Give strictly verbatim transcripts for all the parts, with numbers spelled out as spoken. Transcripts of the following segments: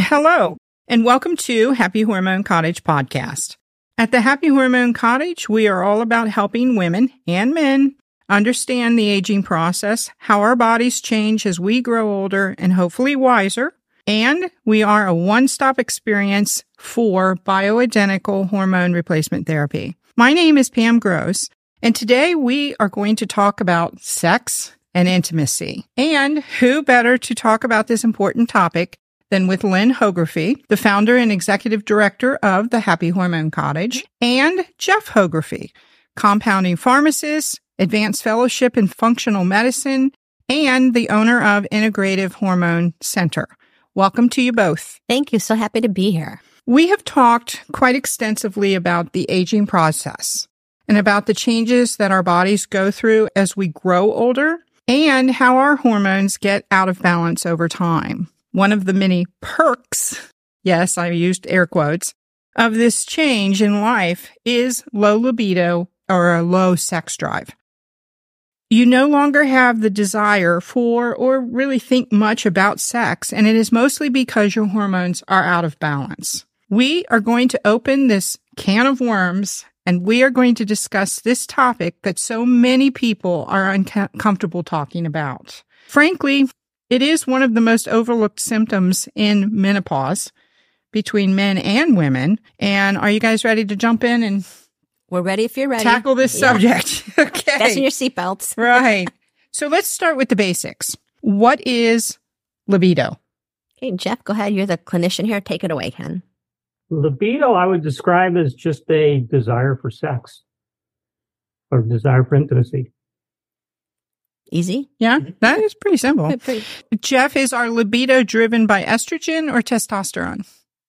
Hello, and welcome to Happy Hormone Cottage podcast. At the Happy Hormone Cottage, we are all about helping women and men understand the aging process, how our bodies change as we grow older and hopefully wiser, and we are a one-stop experience for bioidentical hormone replacement therapy. My name is Pam Gross, and today we are going to talk about sex and intimacy. And who better to talk about this important topic than with Lynn Hography, the founder and executive director of the Happy Hormone Cottage, and Jeff Hography, compounding pharmacist, advanced fellowship in functional medicine, and the owner of Integrative Hormone Center. Welcome to you both. Thank you. So happy to be here. We have talked quite extensively about the aging process and about the changes that our bodies go through as we grow older and how our hormones get out of balance over time. One of the many perks, yes, I used air quotes, of this change in life is low libido or a low sex drive. You no longer have the desire for or really think much about sex, and it is mostly because your hormones are out of balance. We are going to open this can of worms, and we are going to discuss this topic that so many people are uncomfortable talking about. Frankly, it is one of the most overlooked symptoms in menopause between men and women. And are you guys ready to jump in and We're ready if you're ready. tackle this Yeah. subject? Okay. Fasten your seatbelts. Right. So let's start with the basics. What is libido? Okay, Jeff, go ahead. You're the clinician here. Take it away, Ken. Libido, I would describe as just a desire for sex or desire for intimacy. Easy? Yeah, that is pretty simple. Pretty- pretty- Jeff, is our libido driven by estrogen or testosterone?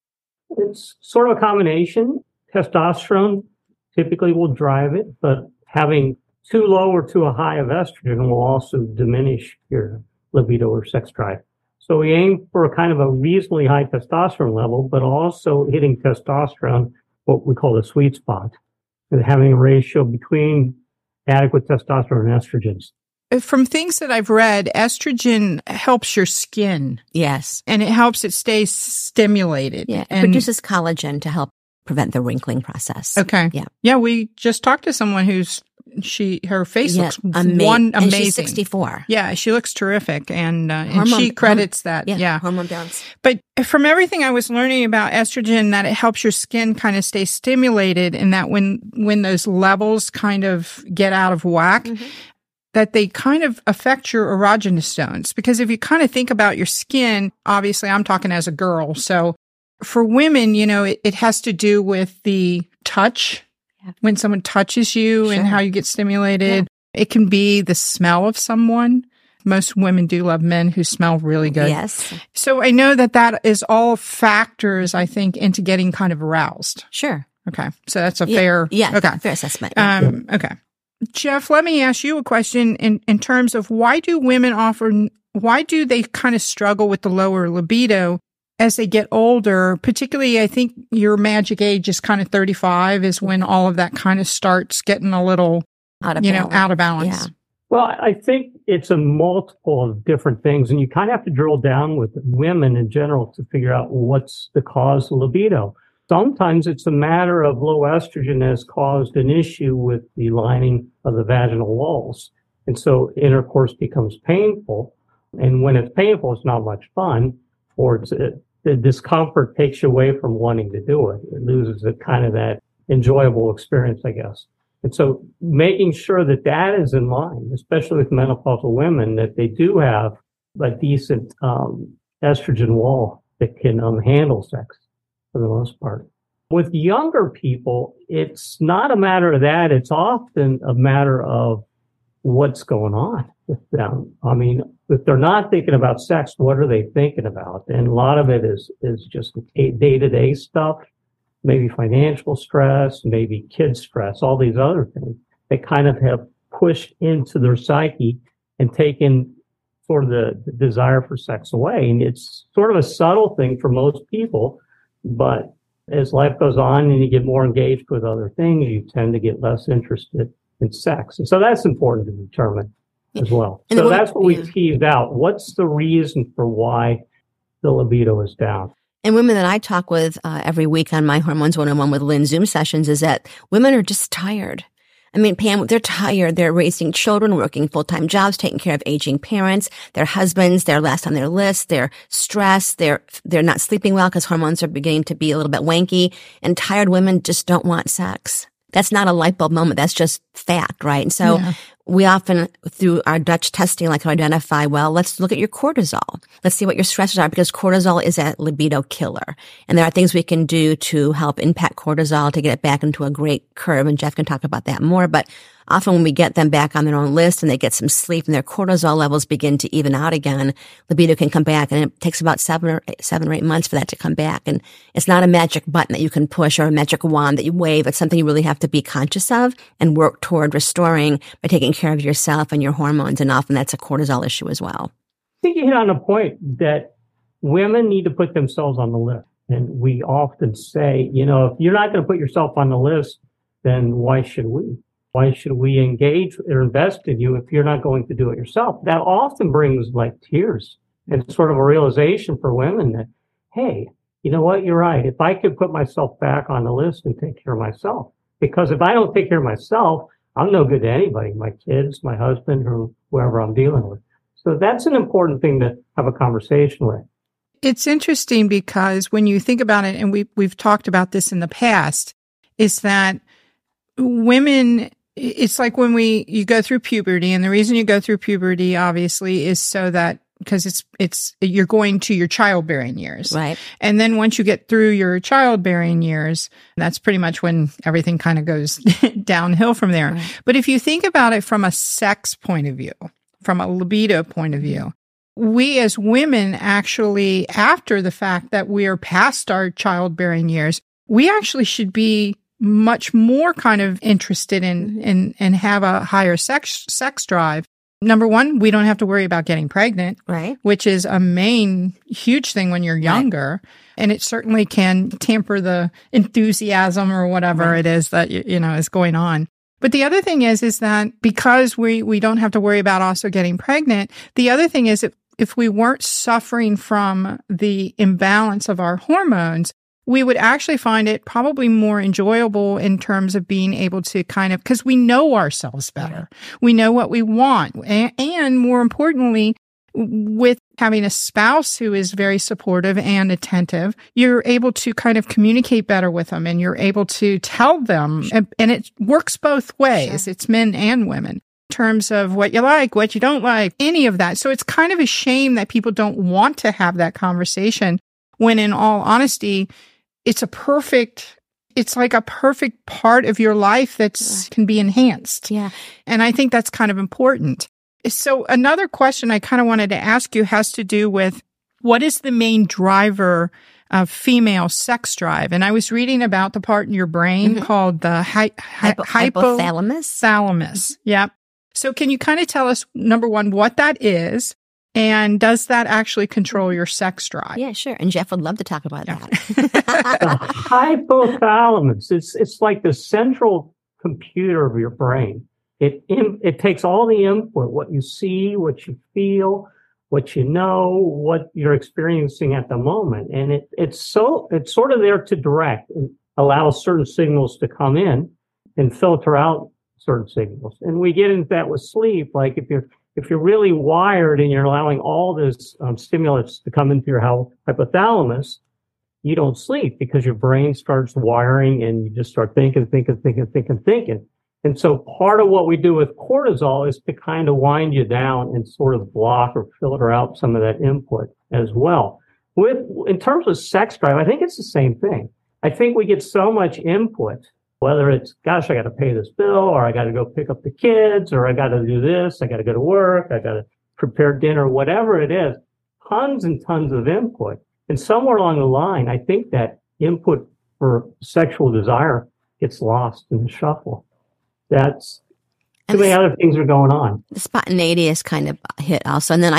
It's sort of a combination. Testosterone typically will drive it, but having too low or too high of estrogen will also diminish your libido or sex drive. So we aim for a kind of a reasonably high testosterone level, but also hitting testosterone, what we call the sweet spot, and having a ratio between adequate testosterone and estrogens. From things that I've read, estrogen helps your skin Yes. and it helps it stay stimulated. Yeah. It and, produces collagen to help prevent the wrinkling process. Okay. Yeah. Yeah, we just talked to someone who's she her face Yeah, looks ama- one And amazing. she's sixty-four. Yeah, she looks terrific, and uh, and Hormone- she credits that. Yeah. Yeah. Hormone balance. But from everything I was learning about estrogen, that it helps your skin kind of stay stimulated, and that when when those levels kind of get out of whack, Mm-hmm. that they kind of affect your erogenous zones. Because if you kind of think about your skin, obviously I'm talking as a girl, so for women, you know, it, it has to do with the touch. Yeah. When someone touches you Sure. and how you get stimulated. It can be the smell of someone. Most women do love men who smell really good. Yes. So I know that that is all factors, I think, into getting kind of aroused. Sure. Okay. So that's a Yeah. fair. Yeah. Okay. Fair assessment. Um, okay. Jeff, let me ask you a question in, in terms of why do women often, why do they kind of struggle with the lower libido as they get older? Particularly, I think your magic age is kind of thirty-five is when all of that kind of starts getting a little, out of you know, balance. out of balance. Yeah. Well, I think it's a multiple of different things, and you kind of have to drill down with women in general to figure out what's the cause of libido. Sometimes it's a matter of low estrogen has caused an issue with the lining of the vaginal walls. And so intercourse becomes painful. And when it's painful, it's not much fun, or it's, it, the discomfort takes you away from wanting to do it. It loses it kind of that enjoyable experience, I guess. And so making sure that that is in line, especially with menopausal women, that they do have a decent um, estrogen wall that can um, handle sex for the most part. With younger people, it's not a matter of that. It's often a matter of what's going on with them. I mean, if they're not thinking about sex, what are they thinking about? And a lot of it is, is just day-to-day stuff, maybe financial stress, maybe kid stress, all these other things that kind of have pushed into their psyche and taken sort of the, the desire for sex away. And it's sort of a subtle thing for most people, but as life goes on and you get more engaged with other things, you tend to get less interested in sex. And so that's important to determine as well. And so the- that's what we yeah. teased out. What's the reason for why the libido is down? And women that I talk with uh, every week on my Hormones one oh one with Lynn Zoom sessions is that women are just tired. I mean, Pam, they're tired. They're raising children, working full-time jobs, taking care of aging parents, their husbands, they're last on their list, they're stressed, they're, they're not sleeping well because hormones are beginning to be a little bit wanky, and tired women just don't want sex. That's not a light bulb moment. That's just fact, right? And so yeah. we often, through our Dutch testing, like to identify, well, let's look at your cortisol. Let's see what your stresses are, because cortisol is a libido killer. And there are things we can do to help impact cortisol to get it back into a great curve. And Jeff can talk about that more. But often when we get them back on their own list and they get some sleep and their cortisol levels begin to even out again, libido can come back. And it takes about seven or eight, seven or eight months for that to come back. And it's not a magic button that you can push or a magic wand that you wave. It's something you really have to be conscious of and work toward restoring by taking care of yourself and your hormones. And often that's a cortisol issue as well. I think you hit on a point that women need to put themselves on the list. And we often say, you know, if you're not going to put yourself on the list, then why should we? Why should we engage or invest in you if you're not going to do it yourself? That often brings like tears and sort of a realization for women that, hey, you know what? You're right. If I could put myself back on the list and take care of myself, because if I don't take care of myself, I'm no good to anybody, my kids, my husband, or whoever I'm dealing with. So that's an important thing to have a conversation with. It's interesting because when you think about it, and we, we've talked about this in the past, is that women, it's like when we, you go through puberty, and the reason you go through puberty, obviously, is so that, because it's, it's, you're going to your childbearing years. Right. And then once you get through your childbearing years, that's pretty much when everything kind of goes downhill from there. Right. But if you think about it from a sex point of view, from a libido point of view, we as women actually, after the fact that we are past our childbearing years, we actually should be much more kind of interested in, in, and have a higher sex, sex drive. Number one, we don't have to worry about getting pregnant, right? Which is a main huge thing when you're younger. Right. And it certainly can tamper the enthusiasm or whatever right. it is that, you know, is going on. But the other thing is, is that because we, we don't have to worry about also getting pregnant, the other thing is that if we weren't suffering from the imbalance of our hormones, we would actually find it probably more enjoyable in terms of being able to kind of, because we know ourselves better. We know what we want. And, and more importantly, with having a spouse who is very supportive and attentive, you're able to kind of communicate better with them, and you're able to tell them, and, and it works both ways. Sure. It's men and women. In terms of what you like, what you don't like, any of that. So it's kind of a shame that people don't want to have that conversation when, in all honesty, it's a perfect, it's like a perfect part of your life that's can be enhanced. Yeah. And I think that's kind of important. So another question I kind of wanted to ask you has to do with what is the main driver of female sex drive? And I was reading about the part in your brain mm-hmm. called the hy- hy- Hypo- hypothalamus. Thalamus. Yep. So can you kind of tell us, number one, what that is? And does that actually control your sex drive? Yeah, sure. And Jeff would love to talk about yeah. that. The hypothalamus, it's, it's like the central computer of your brain. It, it takes all the input, what you see, what you feel, what you know, what you're experiencing at the moment. And it, it's so, it's sort of there to direct and allow certain signals to come in and filter out certain signals. And we get into that with sleep. Like if you're, if you're really wired and you're allowing all this um, stimulus to come into your hypothalamus, you don't sleep because your brain starts wiring and you just start thinking, thinking, thinking, thinking, thinking. And so part of what we do with cortisol is to kind of wind you down and sort of block or filter out some of that input as well. With, in terms of sex drive, I think it's the same thing. I think we get so much input, whether it's, gosh, I got to pay this bill, or I got to go pick up the kids, or I got to do this, I got to go to work, I got to prepare dinner, whatever it is, tons and tons of input. And somewhere along the line, I think that input for sexual desire gets lost in the shuffle. That's too many other things are going on. The spontaneity is kind of hit also. And then I,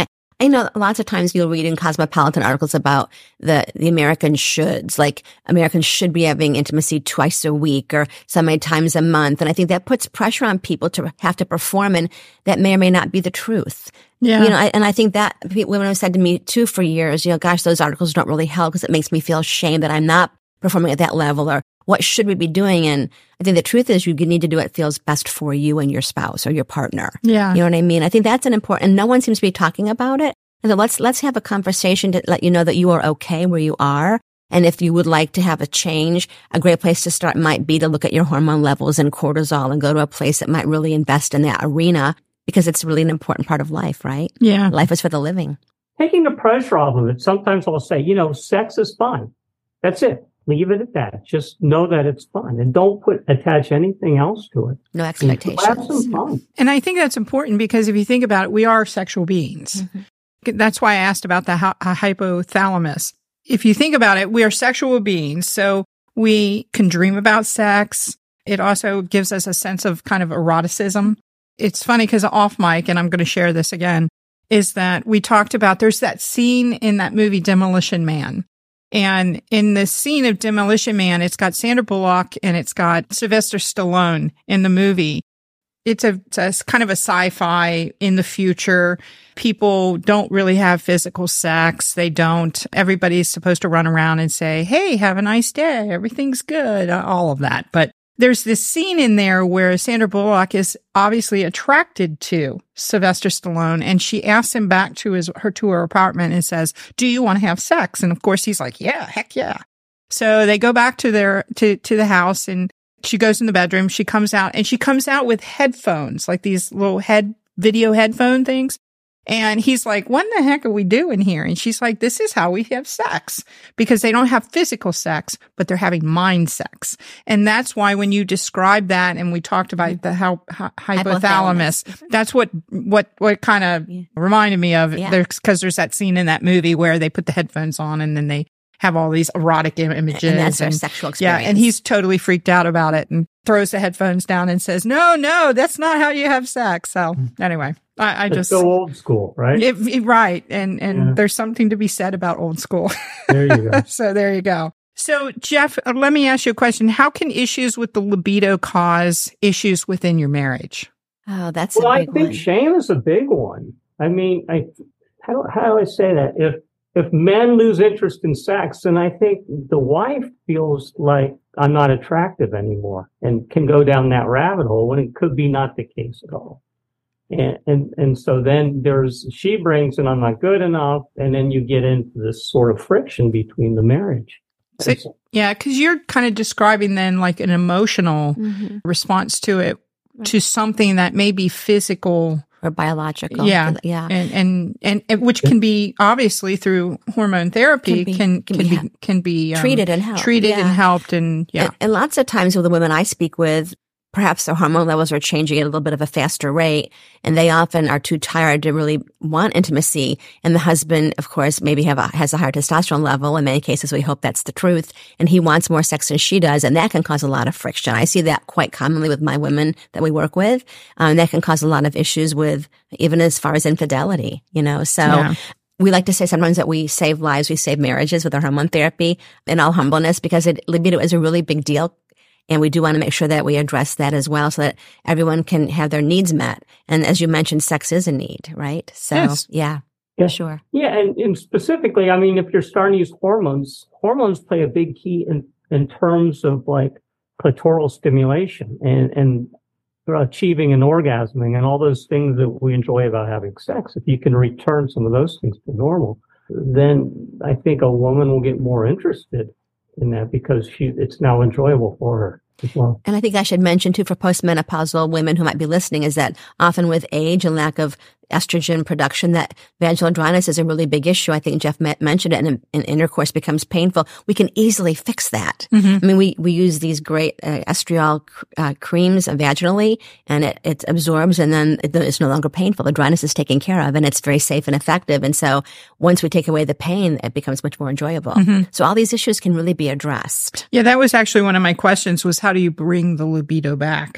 I know lots of times you'll read in Cosmopolitan articles about the, the American shoulds, like Americans should be having intimacy twice a week or so many times a month. And I think that puts pressure on people to have to perform, and that may or may not be the truth. Yeah. You know, I, and I think that women have said to me too for years, you know, gosh, those articles don't really help because it makes me feel shame that I'm not performing at that level, or what should we be doing? And I think the truth is you need to do what feels best for you and your spouse or your partner. Yeah. You know what I mean? I think that's an important, and no one seems to be talking about it. And so let's, let's have a conversation to let you know that you are okay where you are. And if you would like to have a change, a great place to start might be to look at your hormone levels and cortisol and go to a place that might really invest in that arena, because it's really an important part of life, right? Yeah. Life is for the living. Taking the pressure off of it. Sometimes I'll say, you know, sex is fun. That's it. Leave it at that. Just know that it's fun, and don't put attach anything else to it. No expectations. Have some fun. And I think that's important because if you think about it, we are sexual beings. Mm-hmm. That's why I asked about the hy- hypothalamus. If you think about it, we are sexual beings. So we can dream about sex. It also gives us a sense of kind of eroticism. It's funny because off mic, and I'm going to share this again, is that we talked about, there's that scene in that movie Demolition Man. And in the scene of Demolition Man, it's got Sandra Bullock and it's got Sylvester Stallone in the movie. It's a, it's a kind of a sci-fi in the future. People don't really have physical sex. They don't. Everybody's supposed to run around and say, hey, have a nice day. Everything's good. All of that. But there's this scene in there where Sandra Bullock is obviously attracted to Sylvester Stallone, and she asks him back to his her to her apartment and says, do you want to have sex? And of course he's like, yeah, heck yeah. So they go back to their to to the house, and she goes in the bedroom. She comes out, and she comes out with headphones, like these little head video headphone things. And he's like, what the heck are we doing here? And she's like, this is how we have sex, because they don't have physical sex, but they're having mind sex. And that's why when you describe that, and we talked about the how, how, hypothalamus, hypothalamus, that's what, what, what kind of yeah. reminded me of yeah. there's, cause there's that scene in that movie where they put the headphones on and then they have all these erotic im- images. And that's their sexual experience. Yeah. And he's totally freaked out about it and throws the headphones down and says, no, no, that's not how you have sex. So anyway. I, I just go old school, right? It, it, right, and and yeah. there's something to be said about old school. There you go. So there you go. So Jeff, let me ask you a question: how can issues with the libido cause issues within your marriage? Oh, that's well, a big I think one. shame is a big one. I mean, I how how do I say that? If if men lose interest in sex, then I think the wife feels like I'm not attractive anymore, and can go down that rabbit hole when it could be not the case at all. And, and, and so then there's, she brings in, I'm not good enough. And then you get into this sort of friction between the marriage. So, so, yeah. Cause you're kind of describing then like an emotional mm-hmm. response to it, right. to something that may be physical or biological. Yeah. Yeah. And, and, and, and which can be obviously through hormone therapy can, can, can, can be, be, can be um, treated and helped. Treated yeah. and helped. And yeah. And, and lots of times with the women I speak with, perhaps their hormone levels are changing at a little bit of a faster rate, and they often are too tired to really want intimacy. And the husband, of course, maybe have a, has a higher testosterone level. In many cases, we hope that's the truth. And he wants more sex than she does, and that can cause a lot of friction. I see that quite commonly with my women that we work with. Um, that can cause a lot of issues with, even as far as infidelity, you know, so. Yeah. We like to say sometimes that we save lives, we save marriages with our hormone therapy, in all humbleness, because it, libido is a really big deal. And we do want to make sure that we address that as well so that everyone can have their needs met. And as you mentioned, sex is a need, right? So, yes. yeah, yeah, sure. Yeah, and, and specifically, I mean, if you're starting to use hormones, hormones play a big key in, in terms of like clitoral stimulation and, and achieving and orgasming and all those things that we enjoy about having sex. If you can return some of those things to normal, then I think a woman will get more interested in that because she, it's now enjoyable for her as well. And I think I should mention too for postmenopausal women who might be listening is that often with age and lack of estrogen production, that vaginal dryness is a really big issue. I think Jeff mentioned it, and, and intercourse becomes painful. We can easily fix that. Mm-hmm. I mean, we, we use these great uh, estriol uh, creams vaginally, and it, it absorbs, and then it, it's no longer painful. The dryness is taken care of, and it's very safe and effective. And so once we take away the pain, it becomes much more enjoyable. Mm-hmm. So all these issues can really be addressed. Yeah, that was actually one of my questions was how do you bring the libido back?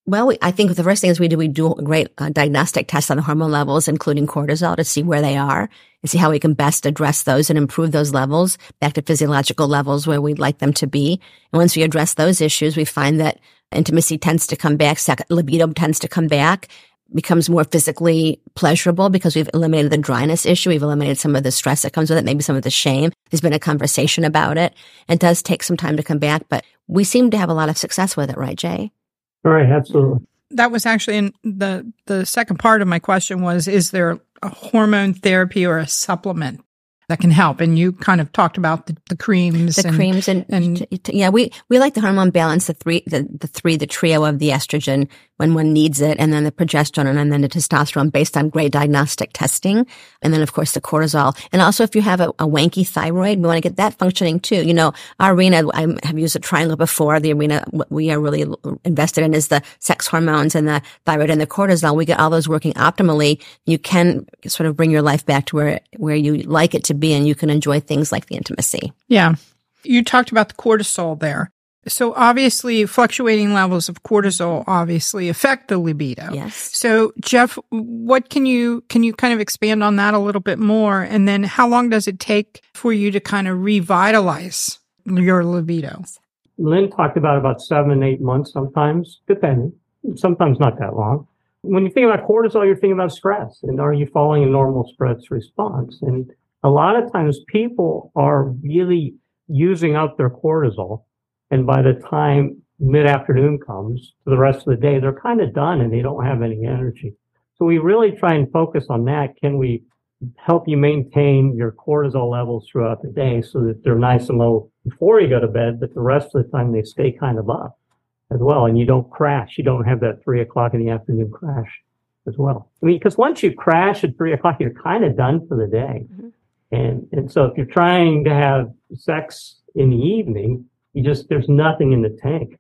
Well, we, I think the first thing is we do, we do a great uh, diagnostic test on the hormone levels, including cortisol, to see where they are and see how we can best address those and improve those levels back to physiological levels where we'd like them to be. And once we address those issues, we find that intimacy tends to come back, second, libido tends to come back, becomes more physically pleasurable because we've eliminated the dryness issue. We've eliminated some of the stress that comes with it, maybe some of the shame. There's been a conversation about it. It does take some time to come back, but we seem to have a lot of success with it, right, Jay? Right, absolutely. That was actually in the, the second part of my question was, is there a hormone therapy or a supplement that can help? And you kind of talked about the, the creams. The and, creams and, and yeah, we, we like the hormone balance, the three, the, the three, the trio of the estrogen when one needs it, and then the progesterone, and then the testosterone based on great diagnostic testing. And then, of course, the cortisol. And also, if you have a, a wanky thyroid, we want to get that functioning too. You know, our arena, I have used a triangle before. The arena what we are really invested in is the sex hormones and the thyroid and the cortisol. We get all those working optimally. You can sort of bring your life back to where, where you like it to be, and you can enjoy things like the intimacy. Yeah. You talked about the cortisol there. So obviously fluctuating levels of cortisol obviously affect the libido. Yes. So Jeff, what can you, can you kind of expand on that a little bit more? And then how long does it take for you to kind of revitalize your libido? Lynn talked about about seven, eight months sometimes, depending. Sometimes not that long. When you think about cortisol, you're thinking about stress. And are you following a normal stress response? And a lot of times people are really using up their cortisol. And by the time mid-afternoon comes to the rest of the day, they're kind of done and they don't have any energy. So we really try and focus on that. Can we help you maintain your cortisol levels throughout the day so that they're nice and low before you go to bed, but the rest of the time they stay kind of up as well. And you don't crash. You don't have that three o'clock in the afternoon crash as well. I mean, because once you crash at three o'clock, you're kind of done for the day. Mm-hmm. And, and so if you're trying to have sex in the evening, you just, there's nothing in the tank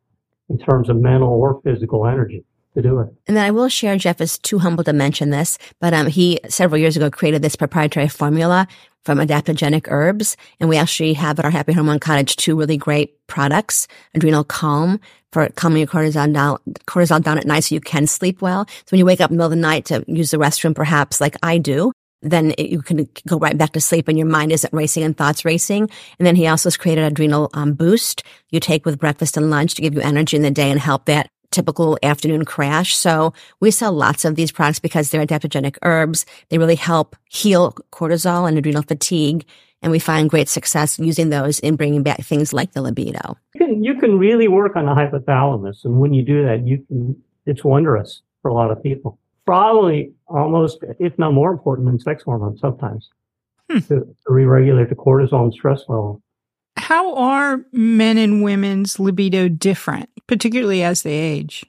in terms of mental or physical energy to do it. And then I will share, Jeff is too humble to mention this, but um, he several years ago created this proprietary formula from adaptogenic herbs. And we actually have at our Happy Hormone Cottage two really great products, Adrenal Calm for calming your cortisol down, cortisol down at night so you can sleep well. So when you wake up in the middle of the night to use the restroom, perhaps like I do, then it, you can go right back to sleep and your mind isn't racing and thoughts racing. And then he also has created Adrenal um, Boost you take with breakfast and lunch to give you energy in the day and help that typical afternoon crash. So we sell lots of these products because they're adaptogenic herbs. They really help heal cortisol and adrenal fatigue. And we find great success using those in bringing back things like the libido. You can, you can really work on the hypothalamus. And when you do that, you can, it's wondrous for a lot of people. Probably almost, if not more important than sex hormones sometimes, hmm. to, to re-regulate the cortisol and stress level. How are men and women's libido different, particularly as they age?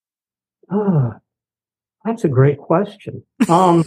Ah, that's a great question. Um,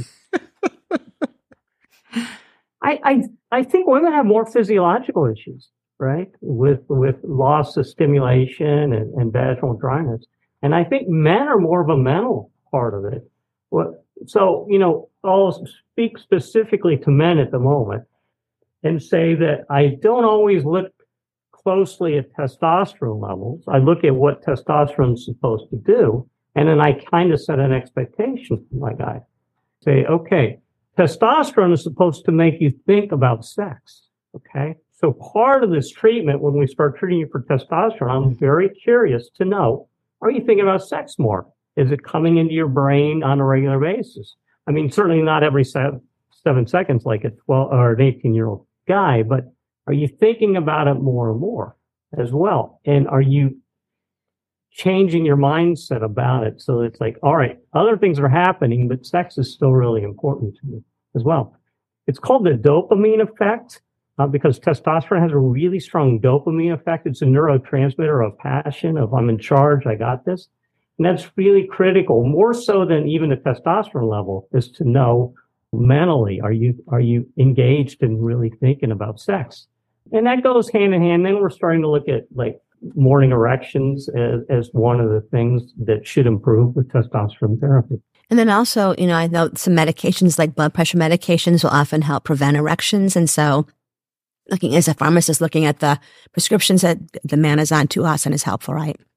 I, I I think women have more physiological issues, right? With with loss of stimulation and, and vaginal dryness. And I think men are more of a mental part of it. Well, so, you know, I'll speak specifically to men at the moment and say that I don't always look closely at testosterone levels. I look at what testosterone is supposed to do, and then I kind of set an expectation for my guy. Say, okay, testosterone is supposed to make you think about sex, okay? So part of this treatment, when we start treating you for testosterone, I'm very curious to know, are you thinking about sex more? Is it coming into your brain on a regular basis? I mean, certainly not every seven, seven seconds like a twelve or an eighteen-year-old guy, but are you thinking about it more and more as well? And are you changing your mindset about it so it's like, all right, other things are happening, but sex is still really important to me as well. It's called the dopamine effect uh, because testosterone has a really strong dopamine effect. It's a neurotransmitter of passion, of I'm in charge, I got this. And that's really critical, more so than even the testosterone level, is to know mentally, are you are you engaged in really thinking about sex? And that goes hand in hand. Then we're starting to look at like morning erections as, as one of the things that should improve with testosterone therapy. And then also, you know, I know some medications like blood pressure medications will often help prevent erections. And so looking as a pharmacist, looking at the prescriptions that the man is on too often is helpful, right?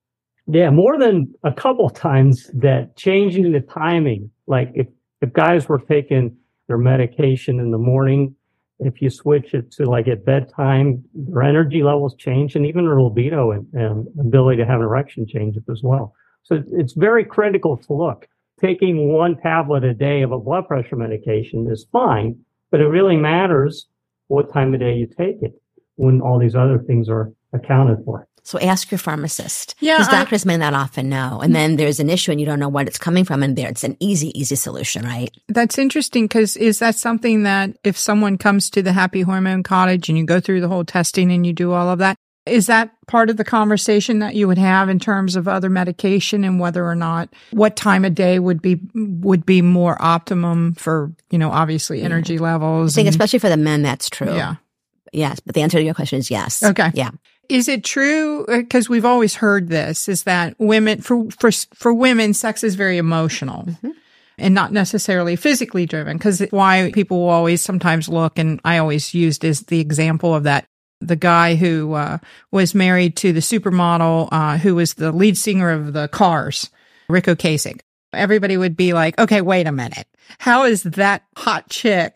Yeah, more than a couple of times that changing the timing, like if, if guys were taking their medication in the morning, if you switch it to like at bedtime, their energy levels change and even their libido and, and ability to have an erection changes as well. So it's very critical to look. Taking one tablet a day of a blood pressure medication is fine, but it really matters what time of day you take it when all these other things are accounted for. So ask your pharmacist. Yeah, Because I- doctors may not often know. And then there's an issue and you don't know what it's coming from. And there, it's an easy, easy solution, right? That's interesting because is that something that if someone comes to the Happy Hormone Cottage and you go through the whole testing and you do all of that, is that part of the conversation that you would have in terms of other medication and whether or not what time of day would be would be more optimum for, you know, obviously energy levels? I think and- especially for the men, that's true. Yeah. Yes. But the answer to your question is yes. Okay. Yeah. Is it true? Because we've always heard this: is that women for for for women, sex is very emotional Mm-hmm. and not necessarily physically driven. Because why people will always sometimes look, and I always used as the example of that the guy who uh, was married to the supermodel uh, who was the lead singer of the Cars, Rick Ocasek. Everybody would be like, "Okay, wait a minute, how is that hot chick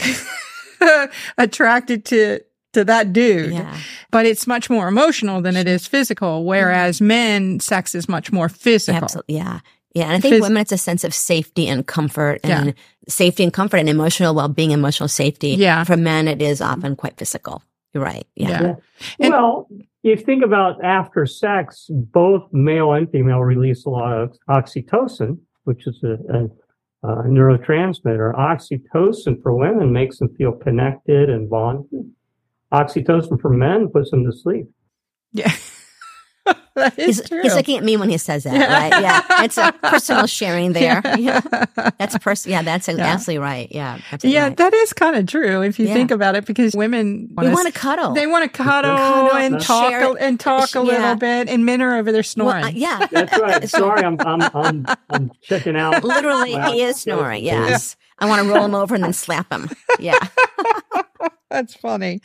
attracted to?" to that dude. Yeah. But it's much more emotional than it is physical, whereas men, sex is much more physical. Absolutely. Yeah. Yeah. And I think Phys- women, it's a sense of safety and comfort and Yeah. safety and comfort and emotional well-being, emotional safety. Yeah. For men, it is often quite physical. You're right. Yeah. Yeah. Yeah. And- Well, if you think about after sex, both male and female release a lot of oxytocin, which is a, a, a neurotransmitter. Oxytocin for women makes them feel connected and bonded. Oxytocin for men puts them to sleep. Yeah. That is He's, true. he's looking at me when he says that, Yeah. right? Yeah. It's a personal sharing there. Yeah. Yeah. That's person. Yeah. That's Yeah. absolutely right. Yeah. Absolutely Yeah, right. that is kind of true if you Yeah. think about it, because women We want to cuddle. They want to cuddle, Cuddle, and share- talk a- and talk a yeah. little bit, and men are over there snoring. Well, uh, yeah. That's right. Sorry, I'm I'm I'm, I'm checking out. Literally, Wow. he is snoring. Yes. I want to roll him over and then slap him. Yeah. That's funny.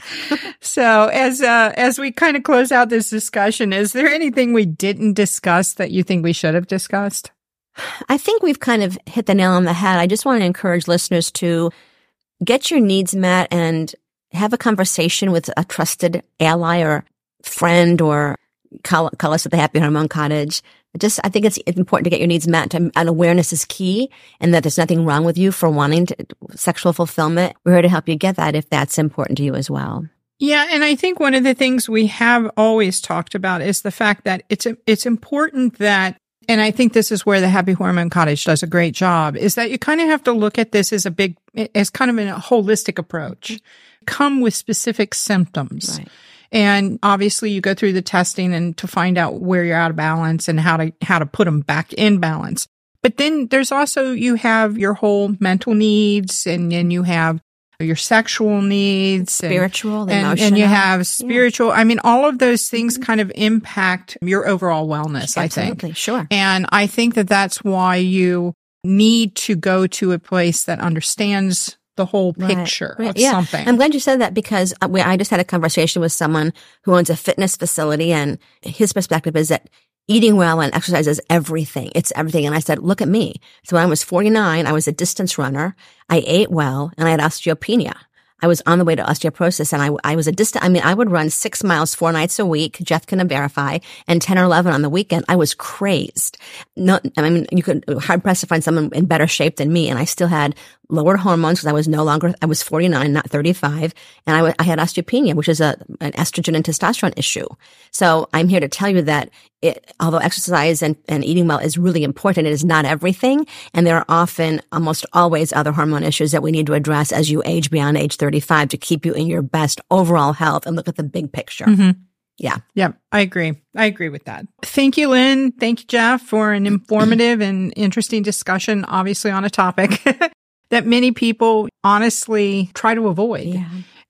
So as uh, as we kind of close out this discussion, is there anything we didn't discuss that you think we should have discussed? I think we've kind of hit the nail on the head. I just want to encourage listeners to get your needs met and have a conversation with a trusted ally or friend, or call, call us at the Happy Hormone Cottage. Just, I think it's important to get your needs met, and awareness is key, and that there's nothing wrong with you for wanting to, sexual fulfillment. We're here to help you get that if that's important to you as well. Yeah, and I think one of the things we have always talked about is the fact that it's it's important that, and I think this is where the Happy Hormone Cottage does a great job, is that you kind of have to look at this as a big, as kind of a holistic approach. Come with specific symptoms. Right. And obviously you go through the testing and to find out where you're out of balance and how to, how to put them back in balance. But then there's also, you have your whole mental needs, and then you have your sexual needs, and, Spiritual, and, emotional. and you have spiritual. I mean, all of those things kind of impact your overall wellness, I think. Absolutely, sure. And I think that that's why you need to go to a place that understands the whole Right, picture right, of yeah. something. I'm glad you said that, because we, I just had a conversation with someone who owns a fitness facility, and his perspective is that eating well and exercise is everything. It's everything. And I said, look at me. So when I was forty-nine, I was a distance runner. I ate well, and I had osteopenia. I was on the way to osteoporosis, and I, I was a distant, I mean, I would run six miles four nights a week. Jeff can verify, and ten or eleven on the weekend. I was crazed. No, I mean, you could hard pressed to find someone in better shape than me. And I still had lower hormones because I was no longer, I was forty-nine, not thirty-five. And I, w- I had osteopenia, which is a, an estrogen and testosterone issue. So I'm here to tell you that it, although exercise and, and eating well is really important, it is not everything. And there are often, almost always, other hormone issues that we need to address as you age beyond age thirty-five to keep you in your best overall health and look at the big picture. Mhm. Yeah. Yeah, I agree. I agree with that. Thank you, Lynn. Thank you, Jeff, for an informative and interesting discussion, obviously on a topic that many people honestly try to avoid. Yeah.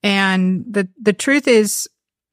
And the, the truth is,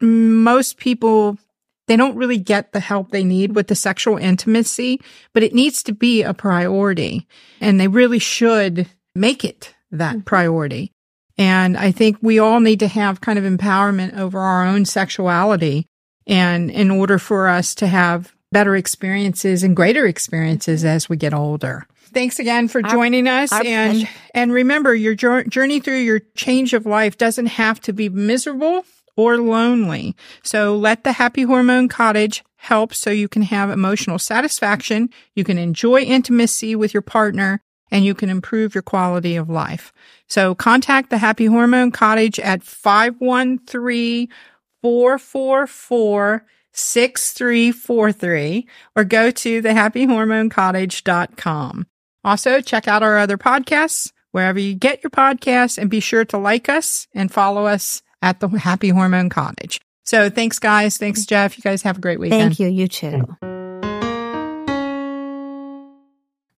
most people, they don't really get the help they need with the sexual intimacy, but it needs to be a priority, and they really should make it that priority. And I think we all need to have kind of empowerment over our own sexuality, and in order for us to have better experiences and greater experiences as we get older. Thanks again for joining our, us. Our and pleasure. and remember, your journey through your change of life doesn't have to be miserable or lonely. So let the Happy Hormone Cottage help so you can have emotional satisfaction, you can enjoy intimacy with your partner, and you can improve your quality of life. So contact the Happy Hormone Cottage at five one three, four four four, six three four three or go to the happy hormone cottage dot com. Also, check out our other podcasts wherever you get your podcasts, and be sure to like us and follow us at the Happy Hormone Cottage. So thanks, guys. Thanks, Jeff. You guys have a great weekend. Thank you. You too.